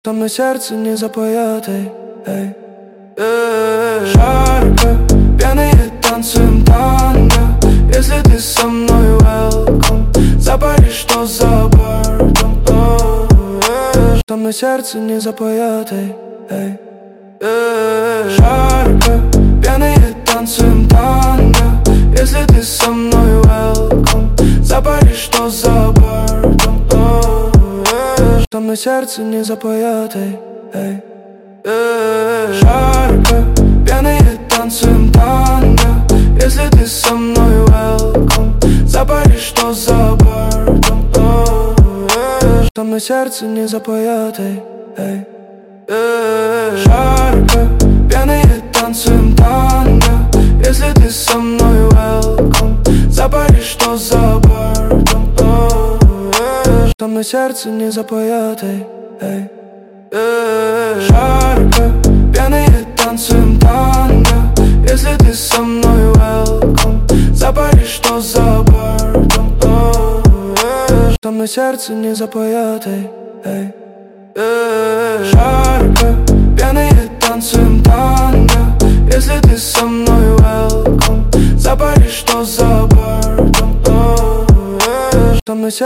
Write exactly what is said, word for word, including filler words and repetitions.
Со мной сердце не запоет, эй, эй, эй. Жарко, пьяные танцуем танго. Если ты со мной, welcome. За Париж, что за бортом, oh, эй. Со мной сердце не запоет, эй, эй, эй. Жарко, пьяные танцуем танго. Если ты со мной, welcome. За Париж, что за бортом, oh, эй. Со мной сердце не запоет, эй, эй, эй. Жарко, пьяные танцуем танго. Если ты со мной, welcome. За Париж, что за бортом, oh, эй. Со мной сердце не запоет, эй, эй, эй. Жарко, пьяные танцуем танго. Если ты со мной, welcome. За Париж, что за бортом, oh, эй. Со мной сердце не запоет, эй, эй, эй. Жарко, пьяные танцуем танго. Если ты со мной, welcome. За Париж, что за бортом, oh, эй. Со мной сердце не запоет, эй, эй, эй. Жарко, пьяные танцуем танго.